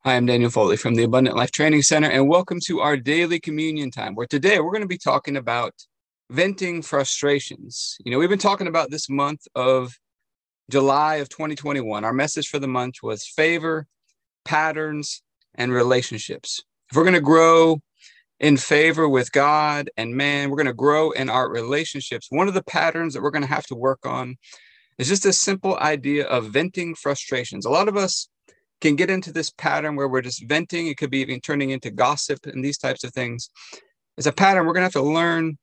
I am Daniel Foley from the Abundant Life Training Center, and welcome to our daily communion time, where today we're going to be talking about venting frustrations. We've been talking about this month of July of 2021. Our message for the month was favor, patterns, and relationships. If we're going to grow in favor with God and man, we're going to grow in our relationships. One of the patterns that we're going to have to work on is just a simple idea of venting frustrations. A lot of us can get into this pattern where we're just venting. It could be even turning into gossip and these types of things. It's a pattern we're going to have to learn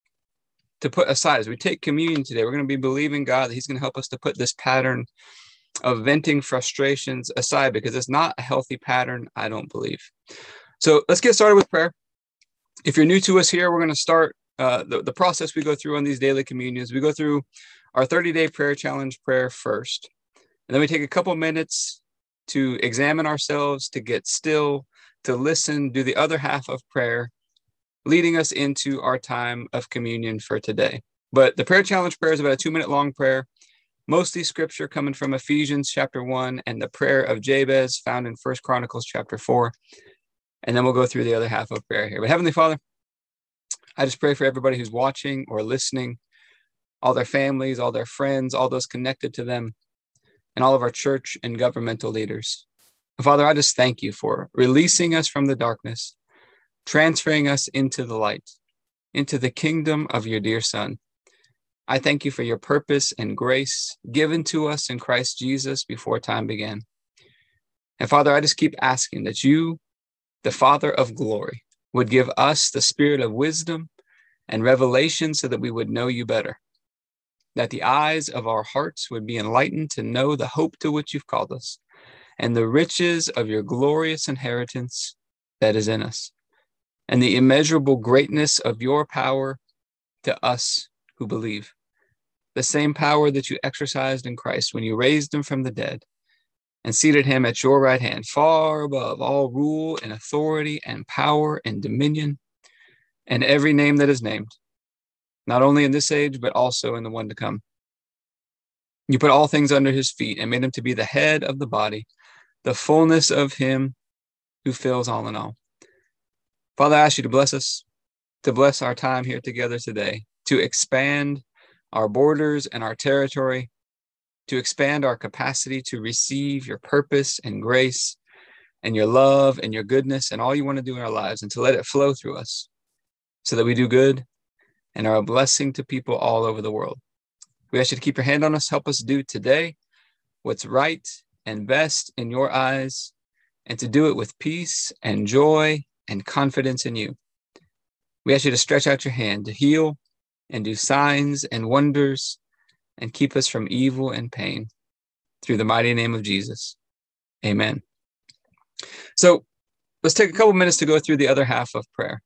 to put aside. As we take communion today, we're going to be believing God that he's going to help us to put this pattern of venting frustrations aside, because it's not a healthy pattern, I don't believe. So let's get started with prayer. If you're new to us here, we're going to start the process we go through on these daily communions. We go through our 30-day prayer challenge prayer first, and then we take a couple minutes to examine ourselves, to get still, to listen, do the other half of prayer, leading us into our time of communion for today. But the prayer challenge prayer is about a 2-minute long prayer, mostly scripture coming from Ephesians chapter 1 and the prayer of Jabez found in 1 Chronicles chapter 4. And then we'll go through the other half of prayer here. But Heavenly Father, I just pray for everybody who's watching or listening, all their families, all their friends, all those connected to them, and all of our church and governmental leaders. Father, I just thank you for releasing us from the darkness, transferring us into the light, into the kingdom of your dear Son. I thank you for your purpose and grace given to us in Christ Jesus before time began. And Father, I just keep asking that you, the Father of glory, would give us the spirit of wisdom and revelation so that we would know you better, that the eyes of our hearts would be enlightened to know the hope to which you've called us and the riches of your glorious inheritance that is in us, and the immeasurable greatness of your power to us who believe. The same power that you exercised in Christ when you raised him from the dead and seated him at your right hand, far above all rule and authority and power and dominion and every name that is named, not only in this age, but also in the one to come. You put all things under his feet and made him to be the head of the body, the fullness of him who fills all in all. Father, I ask you to bless us, to bless our time here together today, to expand our borders and our territory, to expand our capacity to receive your purpose and grace and your love and your goodness and all you want to do in our lives, and to let it flow through us so that we do good and are a blessing to people all over the world. We ask you to keep your hand on us, help us do today what's right and best in your eyes, and to do it with peace and joy and confidence in you. We ask you to stretch out your hand to heal and do signs and wonders and keep us from evil and pain through the mighty name of Jesus. Amen. So let's take a couple minutes to go through the other half of prayer.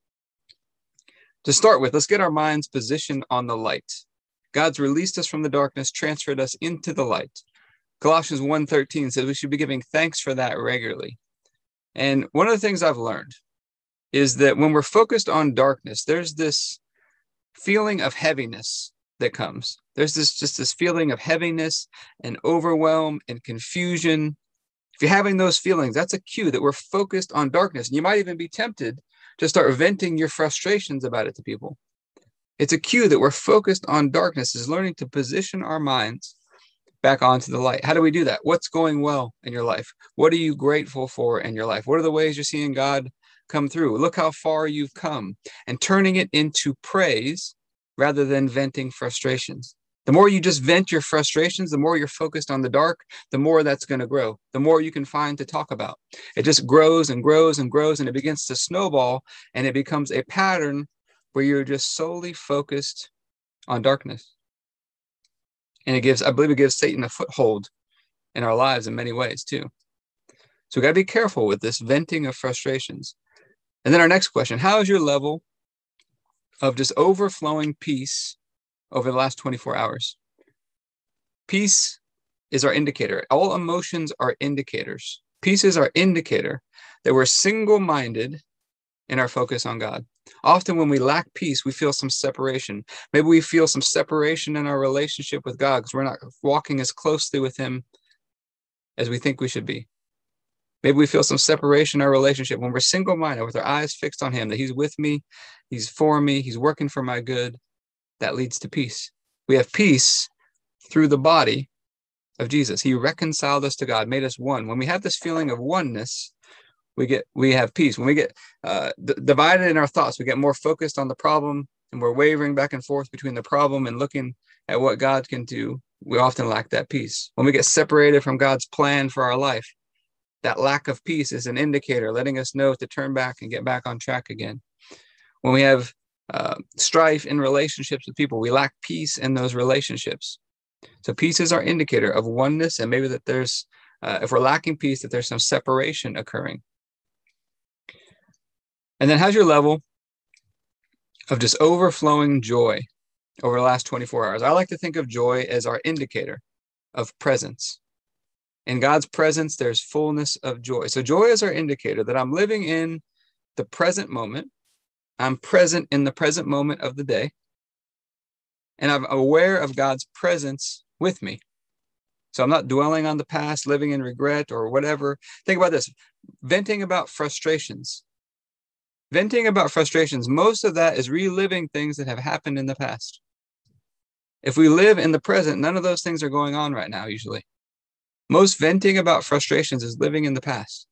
To start with, let's get our minds positioned on the light. God's released us from the darkness, transferred us into the light. Colossians 1:13 says we should be giving thanks for that regularly. And one of the things I've learned is that when we're focused on darkness, there's this feeling of heaviness that comes. There's this feeling of heaviness and overwhelm and confusion. If you're having those feelings, that's a cue that we're focused on darkness. And you might even be tempted to start venting your frustrations about it to people. It's a cue that we're focused on darkness, is learning to position our minds back onto the light. How do we do that? What's going well in your life? What are you grateful for in your life? What are the ways you're seeing God come through? Look how far you've come, and turning it into praise rather than venting frustrations. The more you just vent your frustrations, the more you're focused on the dark, the more that's going to grow, the more you can find to talk about. It just grows and grows and grows, and it begins to snowball, and it becomes a pattern where you're just solely focused on darkness. And I believe it gives Satan a foothold in our lives in many ways too. So we got to be careful with this venting of frustrations. And then our next question, how is your level of just overflowing peace over the last 24 hours? Peace is our indicator. All emotions are indicators. Peace is our indicator that we're single-minded in our focus on God. Often when we lack peace, we feel some separation. Maybe we feel some separation in our relationship with God because we're not walking as closely with him as we think we should be. Maybe we feel some separation in our relationship when we're single-minded with our eyes fixed on him, that he's with me, he's for me, he's working for my good. That leads to peace. We have peace through the body of Jesus. He reconciled us to God, made us one. When we have this feeling of oneness, we have peace. When we get divided in our thoughts, we get more focused on the problem, and we're wavering back and forth between the problem and looking at what God can do. We often lack that peace. When we get separated from God's plan for our life, that lack of peace is an indicator letting us know to turn back and get back on track again. When we have strife in relationships with people, we lack peace in those relationships. So peace is our indicator of oneness, and maybe that there's, if we're lacking peace, that there's some separation occurring. And then how's your level of just overflowing joy over the last 24 hours? I like to think of joy as our indicator of presence. In God's presence, there's fullness of joy. So joy is our indicator that I'm living in the present moment. I'm present in the present moment of the day. And I'm aware of God's presence with me. So I'm not dwelling on the past, living in regret or whatever. Think about this. Venting about frustrations. Venting about frustrations, most of that is reliving things that have happened in the past. If we live in the present, none of those things are going on right now, usually. Most venting about frustrations is living in the past.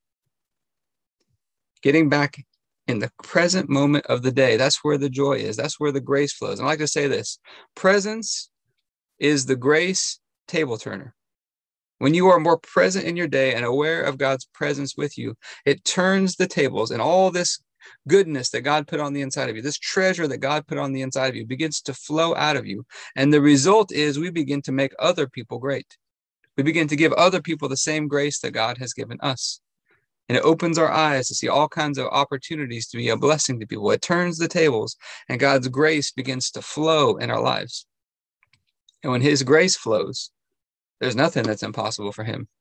Getting back in the present moment of the day, that's where the joy is. That's where the grace flows. And I like to say this, presence is the grace table turner. When you are more present in your day and aware of God's presence with you, it turns the tables, and all this goodness that God put on the inside of you, this treasure that God put on the inside of you, begins to flow out of you. And the result is we begin to make other people great. We begin to give other people the same grace that God has given us. And it opens our eyes to see all kinds of opportunities to be a blessing to people. It turns the tables, and God's grace begins to flow in our lives. And when his grace flows, there's nothing that's impossible for him.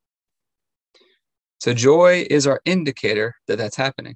So joy is our indicator that that's happening.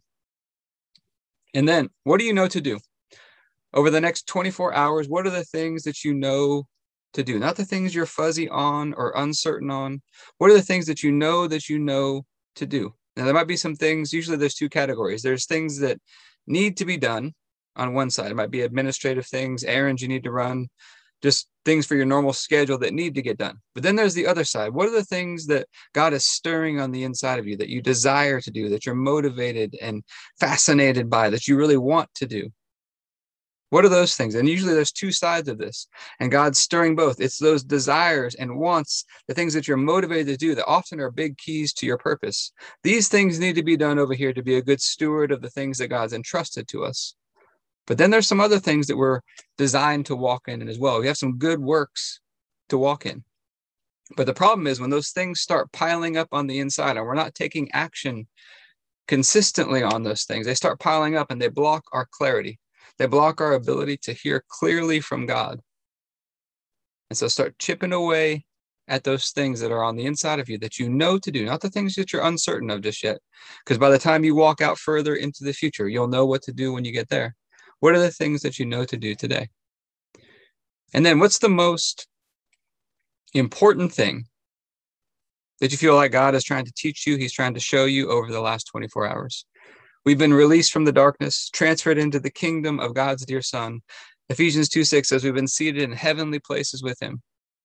And then what do you know to do? Over the next 24 hours, what are the things that you know to do? Not the things you're fuzzy on or uncertain on. What are the things that you know to do? Now, there might be some things, usually there's two categories. There's things that need to be done on one side. It might be administrative things, errands you need to run, just things for your normal schedule that need to get done. But then there's the other side. What are the things that God is stirring on the inside of you that you desire to do, that you're motivated and fascinated by, that you really want to do? What are those things? And usually there's two sides of this, and God's stirring both. It's those desires and wants, the things that you're motivated to do that often are big keys to your purpose. These things need to be done over here to be a good steward of the things that God's entrusted to us. But then there's some other things that we're designed to walk in as well. We have some good works to walk in. But the problem is when those things start piling up on the inside and we're not taking action consistently on those things, they start piling up and they block our clarity. They block our ability to hear clearly from God. And so start chipping away at those things that are on the inside of you that you know to do, not the things that you're uncertain of just yet. Because by the time you walk out further into the future, you'll know what to do when you get there. What are the things that you know to do today? And then what's the most important thing that you feel like God is trying to teach you, he's trying to show you over the last 24 hours? We've been released from the darkness, transferred into the kingdom of God's dear Son. Ephesians 2:6 says we've been seated in heavenly places with him.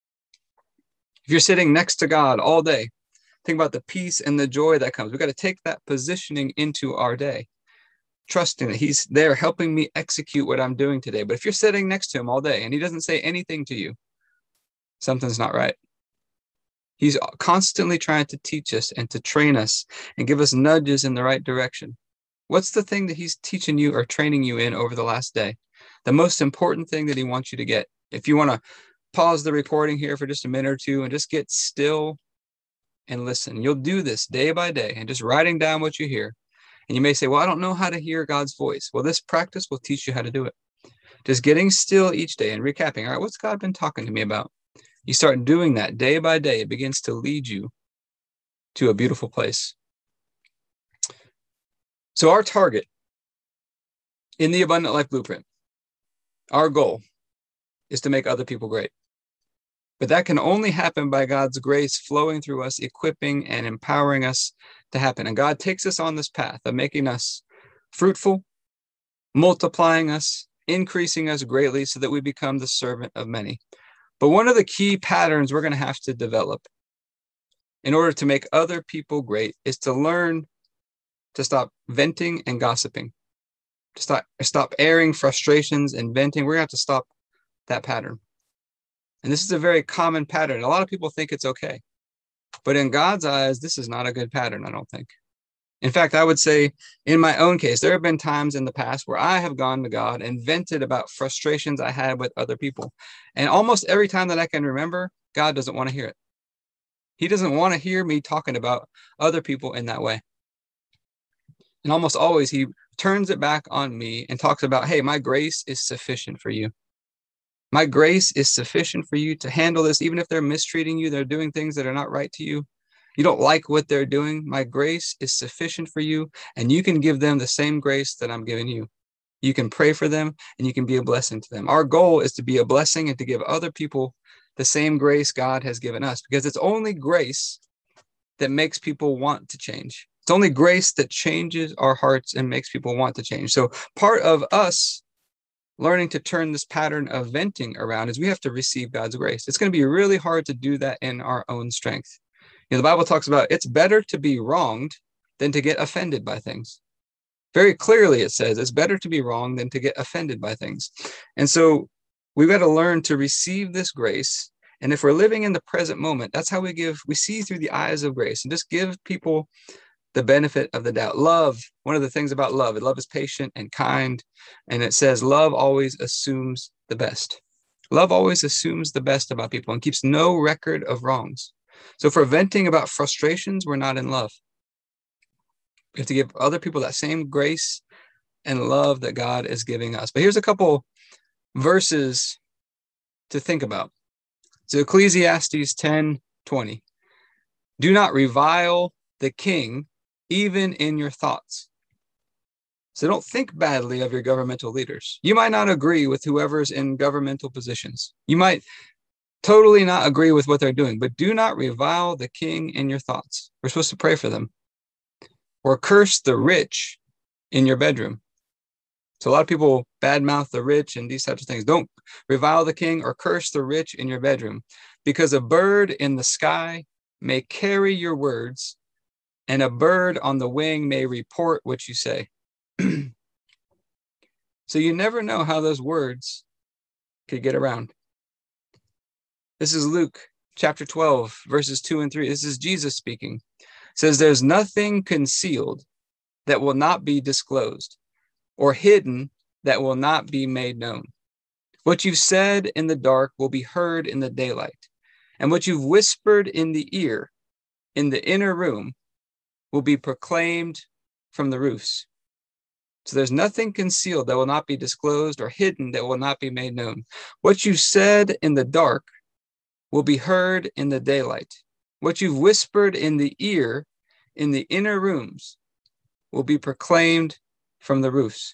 If you're sitting next to God all day, think about the peace and the joy that comes. We've got to take that positioning into our day, trusting that he's there helping me execute what I'm doing today. But if you're sitting next to him all day and he doesn't say anything to you, something's not right. He's constantly trying to teach us and to train us and give us nudges in the right direction. What's the thing that he's teaching you or training you in over the last day? The most important thing that he wants you to get. If you want to pause the recording here for just a minute or two and just get still and listen. You'll do this day by day and just writing down what you hear. And you may say, well, I don't know how to hear God's voice. Well, this practice will teach you how to do it. Just getting still each day and recapping. All right, what's God been talking to me about? You start doing that day by day. It begins to lead you to a beautiful place. So our target in the Abundant Life Blueprint, our goal is to make other people great. But that can only happen by God's grace flowing through us, equipping and empowering us to happen. And God takes us on this path of making us fruitful, multiplying us, increasing us greatly so that we become the servant of many. But one of the key patterns we're going to have to develop in order to make other people great is to learn to stop venting and gossiping, to stop airing frustrations and venting. We're going to have to stop that pattern. And this is a very common pattern. A lot of people think it's okay. But in God's eyes, this is not a good pattern, I don't think. In fact, I would say in my own case, there have been times in the past where I have gone to God and vented about frustrations I had with other people. And almost every time that I can remember, God doesn't want to hear it. He doesn't want to hear me talking about other people in that way. And almost always he turns it back on me and talks about, hey, my grace is sufficient for you. My grace is sufficient for you to handle this, even if they're mistreating you, they're doing things that are not right to you. You don't like what they're doing. My grace is sufficient for you, and you can give them the same grace that I'm giving you. You can pray for them, and you can be a blessing to them. Our goal is to be a blessing and to give other people the same grace God has given us, because it's only grace that makes people want to change. It's only grace that changes our hearts and makes people want to change. So part of us learning to turn this pattern of venting around is we have to receive God's grace. It's going to be really hard to do that in our own strength. You know, the Bible talks about it's better to be wronged than to get offended by things. Very clearly, it says it's better to be wronged than to get offended by things. And so we've got to learn to receive this grace. And if we're living in the present moment, that's how we see through the eyes of grace and just give people the benefit of the doubt. Love, one of the things about love is patient and kind. And it says love always assumes the best. Love always assumes the best about people and keeps no record of wrongs. So if we're venting about frustrations, we're not in love. We have to give other people that same grace and love that God is giving us. But here's a couple verses to think about. So Ecclesiastes 10:20. Do not revile the king even in your thoughts. So don't think badly of your governmental leaders. You might not agree with whoever's in governmental positions. You might totally not agree with what they're doing, but do not revile the king in your thoughts. We're supposed to pray for them. Or curse the rich in your bedroom. So a lot of people badmouth the rich and these types of things. Don't revile the king or curse the rich in your bedroom, because a bird in the sky may carry your words, and a bird on the wing may report what you say. So you never know how those words could get around. This is Luke chapter 12, verses 2 and 3. This is Jesus speaking. It says, there's nothing concealed that will not be disclosed, or hidden that will not be made known. What you've said in the dark will be heard in the daylight, and what you've whispered in the ear, in the inner room, will be proclaimed from the roofs. So there's nothing concealed that will not be disclosed, or hidden that will not be made known. What you said in the dark will be heard in the daylight. What you've whispered in the ear, in the inner rooms, will be proclaimed from the roofs.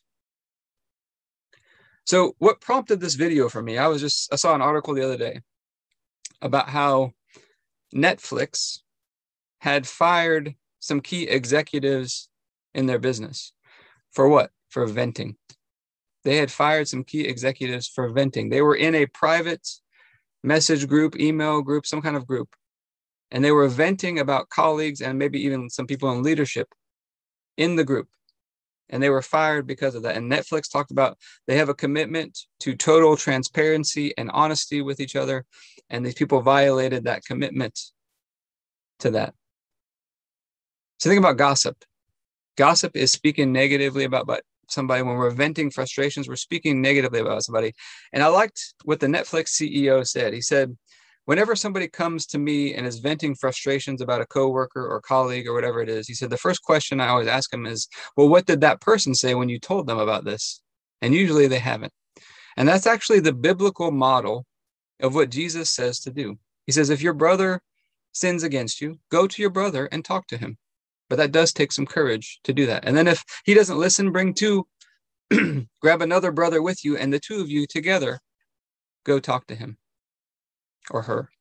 So what prompted this video for me, I saw an article the other day about how Netflix had fired some key executives in their business. For what? For venting. They had fired some key executives for venting. They were in a private message group, email group, some kind of group, and they were venting about colleagues and maybe even some people in leadership in the group. And they were fired because of that. And Netflix talked about they have a commitment to total transparency and honesty with each other. And these people violated that commitment to that. So think about gossip. Gossip is speaking negatively about somebody. When we're venting frustrations, we're speaking negatively about somebody. And I liked what the Netflix CEO said. He said, whenever somebody comes to me and is venting frustrations about a coworker or colleague or whatever it is, he said, the first question I always ask them is, well, what did that person say when you told them about this? And usually they haven't. And that's actually the biblical model of what Jesus says to do. He says, if your brother sins against you, go to your brother and talk to him. But that does take some courage to do that. And then if he doesn't listen, bring two, grab another brother with you, and the two of you together go talk to him or her.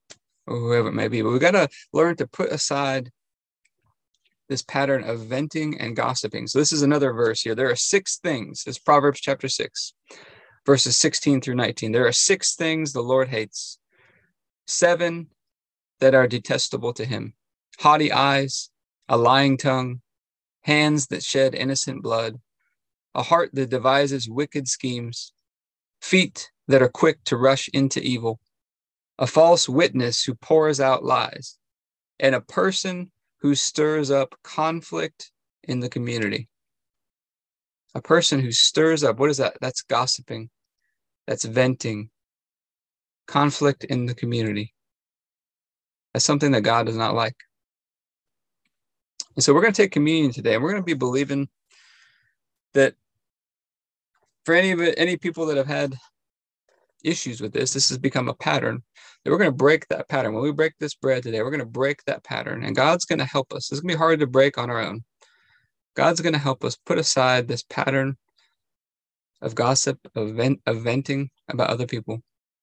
or whoever it may be. But we got to learn to put aside this pattern of venting and gossiping. So this is another verse here. There are 6 things. It's Proverbs chapter 6, verses 16 through 19. There are 6 things the Lord hates, 7 that are detestable to him: haughty eyes, a lying tongue, hands that shed innocent blood, a heart that devises wicked schemes, feet that are quick to rush into evil, a false witness who pours out lies, and a person who stirs up conflict in the community. A person who stirs up, what is that? That's gossiping. That's venting. Conflict in the community. That's something that God does not like. And so we're going to take communion today, and we're going to be believing that for any people that have had issues with this has become a pattern, that we're going to break that pattern. When we break this bread today, we're going to break that pattern, and God's going to help us. It's going to be hard to break on our own. God's going to help us put aside this pattern of gossip, of venting about other people.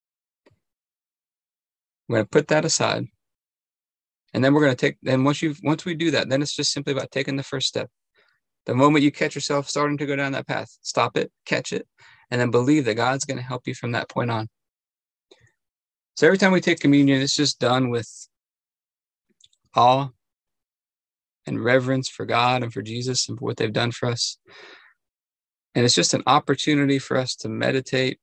We're going to put that aside. And then we're going to take, then once we do that, then it's just simply about taking the first step. The moment you catch yourself starting to go down that path, stop it, catch it, and then believe that God's going to help you from that point on. So every time we take communion, it's just done with awe and reverence for God and for Jesus and for what they've done for us. And it's just an opportunity for us to meditate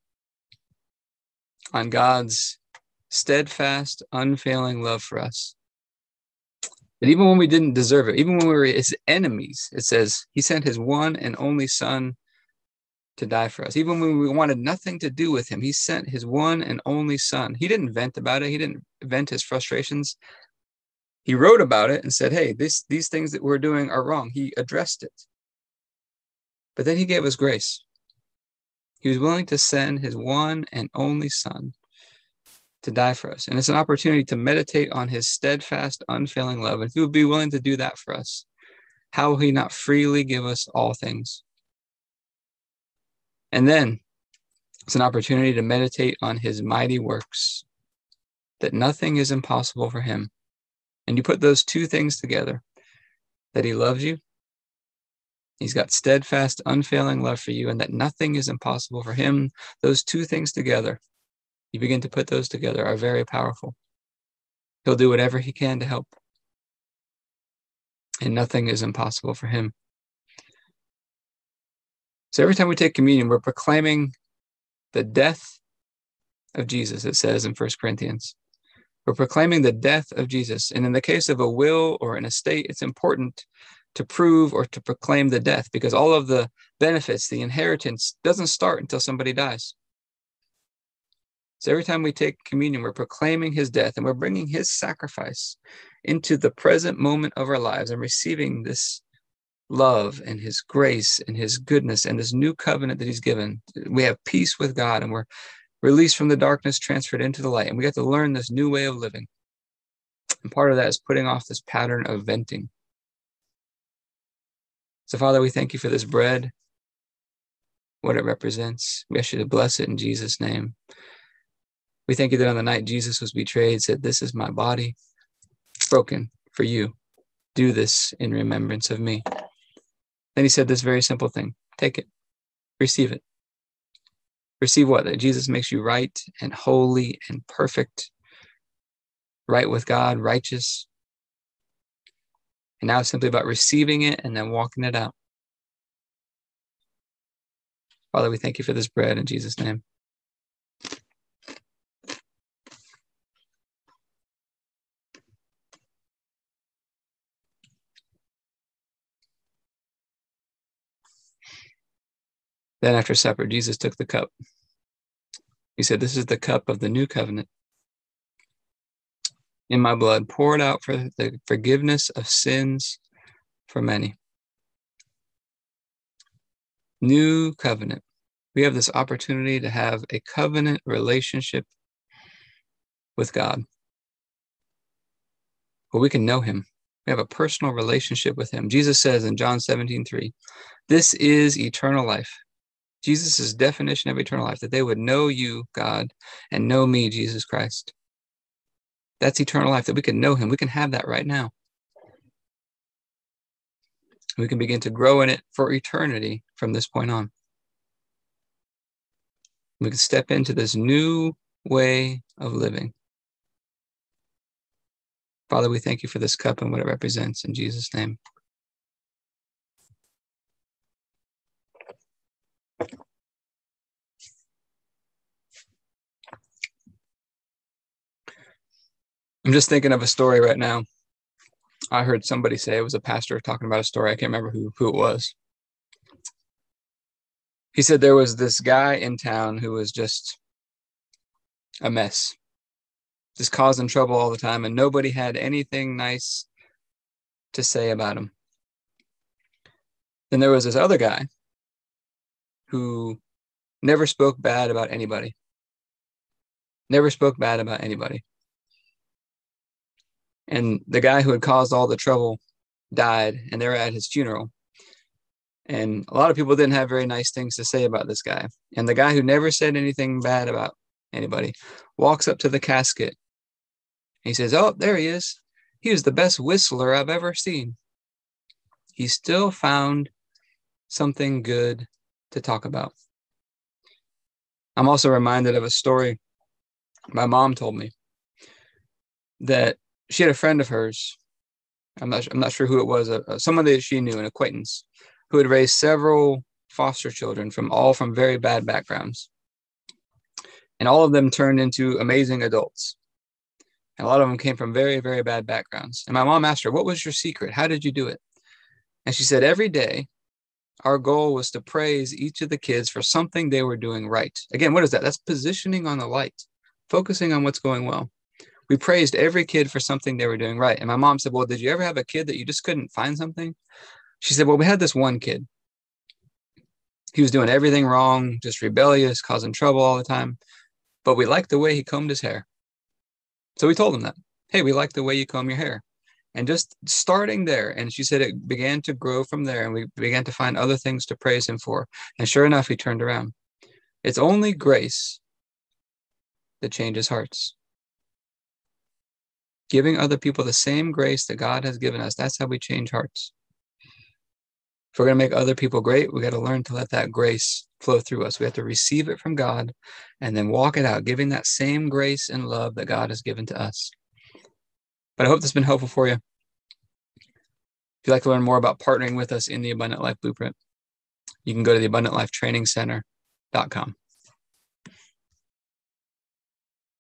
on God's steadfast, unfailing love for us. That even when we didn't deserve it, even when we were his enemies, it says he sent his one and only son to die for us. Even when we wanted nothing to do with him, he sent his one and only son. He didn't vent about it. He didn't vent his frustrations. He wrote about it and said, hey, these things that we're doing are wrong. He addressed it. But then he gave us grace. He was willing to send his one and only son to die for us. And it's an opportunity to meditate on his steadfast, unfailing love. And if he would be willing to do that for us, how will he not freely give us all things? And then it's an opportunity to meditate on his mighty works, that nothing is impossible for him. And you put those 2 things together, that he loves you, he's got steadfast, unfailing love for you, and that nothing is impossible for him. Those 2 things together, you begin to put those together, are very powerful. He'll do whatever he can to help. And nothing is impossible for him. So every time we take communion, we're proclaiming the death of Jesus, it says in 1 Corinthians. We're proclaiming the death of Jesus. And in the case of a will or an estate, it's important to prove or to proclaim the death, because all of the benefits, the inheritance, doesn't start until somebody dies. So every time we take communion, we're proclaiming his death, and we're bringing his sacrifice into the present moment of our lives and receiving this love and his grace and his goodness and this new covenant that he's given. We have peace with God, and we're released from the darkness, transferred into the light, and we get to learn this new way of living. And part of that is putting off this pattern of venting. So Father, we thank you for this bread, what it represents. We ask you to bless it in Jesus' name. We thank you that on the night Jesus was betrayed, said, this is my body broken for you. Do this in remembrance of me. Then he said this very simple thing: take it, receive it. Receive what? That Jesus makes you right and holy and perfect, right with God, righteous. And now it's simply about receiving it and then walking it out. Father, we thank you for this bread in Jesus' name. Then after supper, Jesus took the cup. He said, this is the cup of the new covenant in my blood, poured out for the forgiveness of sins for many. New covenant. We have this opportunity to have a covenant relationship with God, where we can know him. We have a personal relationship with him. Jesus says in John 17:3, this is eternal life. Jesus' definition of eternal life, that they would know you, God, and know me, Jesus Christ. That's eternal life, that we can know him. We can have that right now. We can begin to grow in it for eternity from this point on. We can step into this new way of living. Father, we thank you for this cup and what it represents in Jesus' name. I'm just thinking of a story right now. I heard somebody say, it was a pastor talking about a story. I can't remember who it was. He said there was this guy in town who was just a mess, just causing trouble all the time, and nobody had anything nice to say about him. Then there was this other guy who never spoke bad about anybody. Never spoke bad about anybody. And the guy who had caused all the trouble died, and they were at his funeral. And a lot of people didn't have very nice things to say about this guy. And the guy who never said anything bad about anybody walks up to the casket. He says, "Oh, there he is. He was the best whistler I've ever seen." He still found something good to talk about. I'm also reminded of a story my mom told me, that she had a friend of hers. I'm not sure who it was, someone that she knew, an acquaintance, who had raised several foster children from very bad backgrounds. And all of them turned into amazing adults. And a lot of them came from very, very bad backgrounds. And my mom asked her, "What was your secret? How did you do it?" And she said, every day, our goal was to praise each of the kids for something they were doing right. Again, what is that? That's positioning on the light, focusing on what's going well. We praised every kid for something they were doing right. And my mom said, "Well, did you ever have a kid that you just couldn't find something?" She said, "Well, we had this one kid. He was doing everything wrong, just rebellious, causing trouble all the time. But we liked the way he combed his hair. So we told him that, hey, we like the way you comb your hair." And just starting there, and she said it began to grow from there, and we began to find other things to praise him for. And sure enough, he turned around. It's only grace that changes hearts. Giving other people the same grace that God has given us, that's how we change hearts. If we're going to make other people great, we got to learn to let that grace flow through us. We have to receive it from God and then walk it out, giving that same grace and love that God has given to us. But I hope this has been helpful for you. If you'd like to learn more about partnering with us in the Abundant Life Blueprint, you can go to the AbundantLifeTrainingCenter.com.